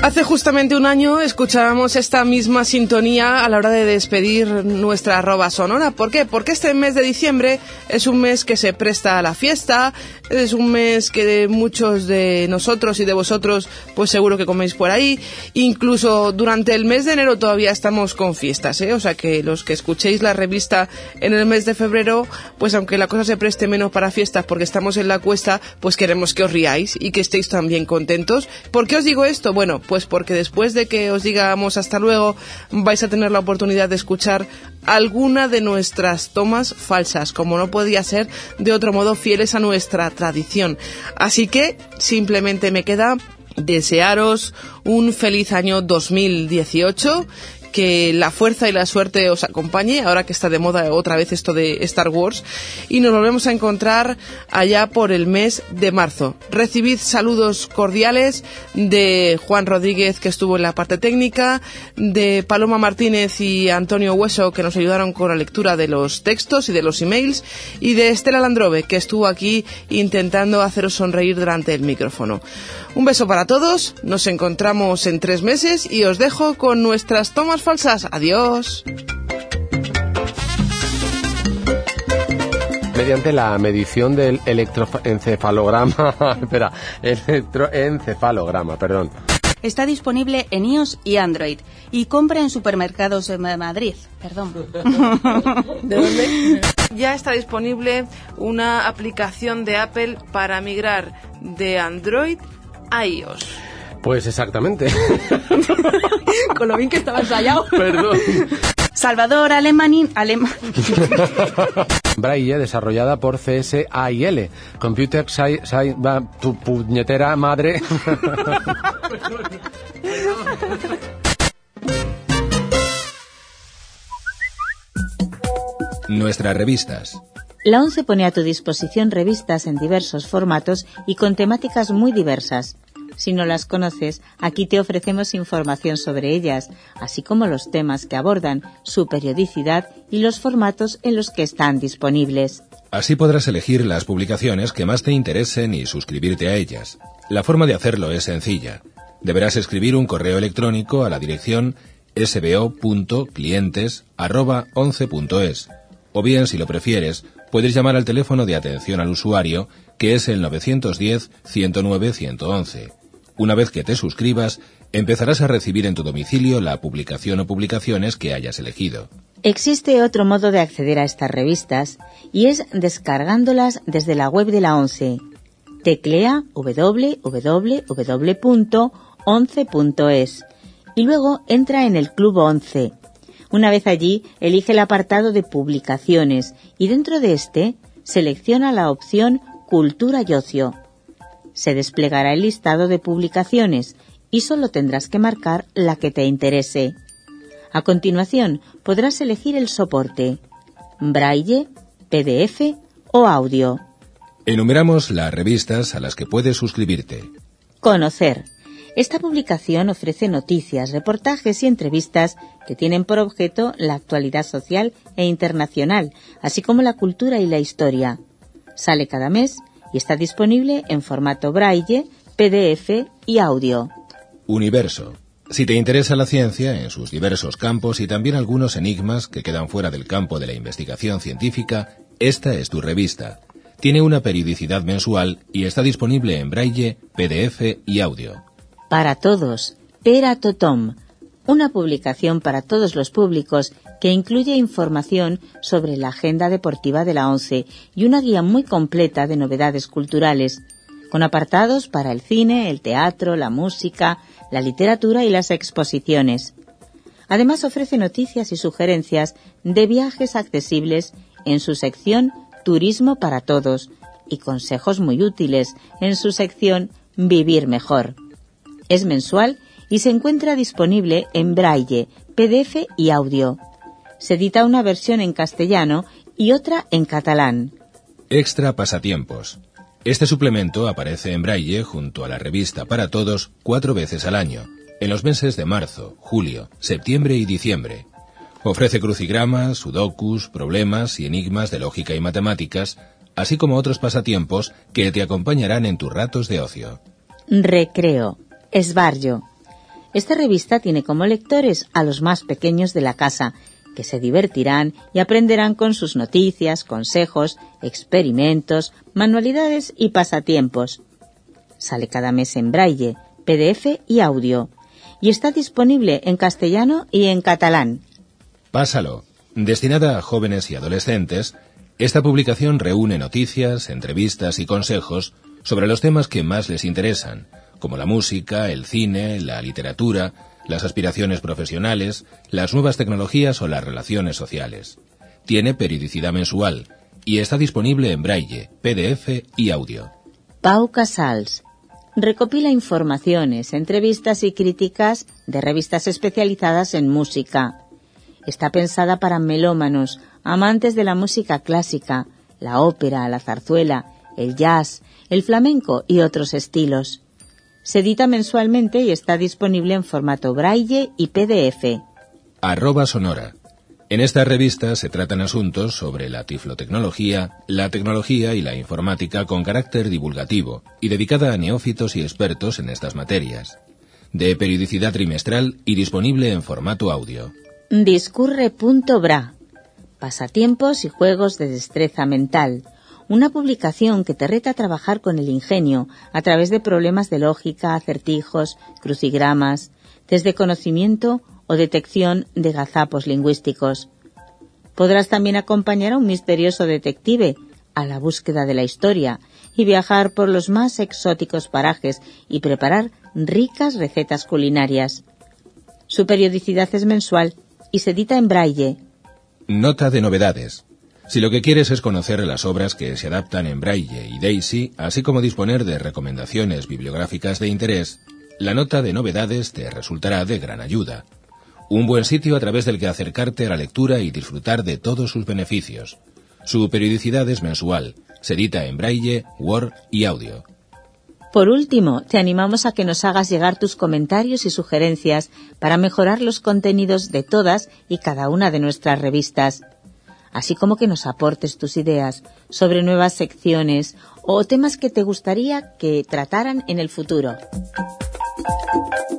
Hace justamente un año escuchábamos esta misma sintonía a la hora de despedir nuestra arroba sonora. ¿Por qué? Porque este mes de diciembre es un mes que se presta a la fiesta, es un mes que muchos de nosotros y de vosotros pues seguro que coméis por ahí. Incluso durante el mes de enero todavía estamos con fiestas, ¿eh? O sea que los que escuchéis la revista en el mes de febrero, pues aunque la cosa se preste menos para fiestas porque estamos en la cuesta, pues queremos que os riáis y que estéis también contentos. ¿Por qué os digo esto? Bueno, pues porque después de que os digamos hasta luego, vais a tener la oportunidad de escuchar alguna de nuestras tomas falsas, como no podía ser de otro modo, fieles a nuestra tradición. Así que simplemente me queda desearos un feliz año 2018, que la fuerza y la suerte os acompañe, ahora que está de moda otra vez esto de Star Wars, y nos volvemos a encontrar allá por el mes de marzo. Recibid saludos cordiales de Juan Rodríguez, que estuvo en la parte técnica, de Paloma Martínez y Antonio Hueso, que nos ayudaron con la lectura de los textos y de los emails, y de Estela Landrove, que estuvo aquí intentando haceros sonreír delante del micrófono. Un beso para todos, nos encontramos en 3 meses y os dejo con nuestras tomas falsas. Adiós. Mediante la medición del electroencefalograma, electroencefalograma, perdón. Está disponible en iOS y Android y compra en supermercados de Madrid. Perdón. ¿De dónde? Ya está disponible una aplicación de Apple para migrar de Android a iOS. Pues exactamente. Con lo bien que estaba ensayado. Perdón. Salvador Alemán. Braille, desarrollada por CSAIL. Computer tu puñetera madre. Nuestras revistas. La ONCE pone a tu disposición revistas en diversos formatos y con temáticas muy diversas. Si no las conoces, aquí te ofrecemos información sobre ellas, así como los temas que abordan, su periodicidad y los formatos en los que están disponibles. Así podrás elegir las publicaciones que más te interesen y suscribirte a ellas. La forma de hacerlo es sencilla. Deberás escribir un correo electrónico a la dirección sbo.clientes@once.es. O bien, si lo prefieres, puedes llamar al teléfono de atención al usuario, que es el 910-109-111. Una vez que te suscribas, empezarás a recibir en tu domicilio la publicación o publicaciones que hayas elegido. Existe otro modo de acceder a estas revistas, y es descargándolas desde la web de la ONCE. Teclea www.once.es y luego entra en el Club ONCE. Una vez allí, elige el apartado de publicaciones y dentro de este selecciona la opción Cultura y Ocio. Se desplegará el listado de publicaciones y solo tendrás que marcar la que te interese. A continuación, podrás elegir el soporte: Braille, PDF o audio. Enumeramos las revistas a las que puedes suscribirte. Conocer. Esta publicación ofrece noticias, reportajes y entrevistas que tienen por objeto la actualidad social e internacional, así como la cultura y la historia. Sale cada mes y está disponible en formato Braille, PDF y audio. Universo. Si te interesa la ciencia en sus diversos campos y también algunos enigmas que quedan fuera del campo de la investigación científica, esta es tu revista. Tiene una periodicidad mensual y está disponible en Braille, PDF y audio. Para todos, Pera Tothom, una publicación para todos los públicos que incluye información sobre la agenda deportiva de la ONCE y una guía muy completa de novedades culturales, con apartados para el cine, el teatro, la música, la literatura y las exposiciones. Además ofrece noticias y sugerencias de viajes accesibles en su sección Turismo para Todos y consejos muy útiles en su sección Vivir Mejor. Es mensual y se encuentra disponible en Braille, PDF y audio. Se edita una versión en castellano y otra en catalán. Extra Pasatiempos. Este suplemento aparece en Braille junto a la revista Para Todos 4 veces al año, en los meses de marzo, julio, septiembre y diciembre. Ofrece crucigramas, sudokus, problemas y enigmas de lógica y matemáticas, así como otros pasatiempos que te acompañarán en tus ratos de ocio. Recreo. Esbarjo. Esta revista tiene como lectores a los más pequeños de la casa, que se divertirán y aprenderán con sus noticias, consejos, experimentos, manualidades y pasatiempos. Sale cada mes en braille, PDF y audio, y está disponible en castellano y en catalán. Pásalo. Destinada a jóvenes y adolescentes, esta publicación reúne noticias, entrevistas y consejos sobre los temas que más les interesan, como la música, el cine, la literatura, las aspiraciones profesionales, las nuevas tecnologías o las relaciones sociales. Tiene periodicidad mensual y está disponible en braille, PDF y audio. Pau Casals recopila informaciones, entrevistas y críticas de revistas especializadas en música. Está pensada para melómanos, amantes de la música clásica, la ópera, la zarzuela, el jazz, el flamenco y otros estilos. Se edita mensualmente y está disponible en formato braille y PDF. @sonora. En esta revista se tratan asuntos sobre la tiflotecnología, la tecnología y la informática con carácter divulgativo y dedicada a neófitos y expertos en estas materias. De periodicidad trimestral y disponible en formato audio. Discurre.bra. Pasatiempos y juegos de destreza mental. Una publicación que te reta a trabajar con el ingenio a través de problemas de lógica, acertijos, crucigramas, test de conocimiento o detección de gazapos lingüísticos. Podrás también acompañar a un misterioso detective a la búsqueda de la historia y viajar por los más exóticos parajes y preparar ricas recetas culinarias. Su periodicidad es mensual y se edita en braille. Nota de novedades. Si lo que quieres es conocer las obras que se adaptan en braille y Daisy, así como disponer de recomendaciones bibliográficas de interés, la nota de novedades te resultará de gran ayuda. Un buen sitio a través del que acercarte a la lectura y disfrutar de todos sus beneficios. Su periodicidad es mensual, se edita en braille, Word y audio. Por último, te animamos a que nos hagas llegar tus comentarios y sugerencias para mejorar los contenidos de todas y cada una de nuestras revistas, así como que nos aportes tus ideas sobre nuevas secciones o temas que te gustaría que trataran en el futuro.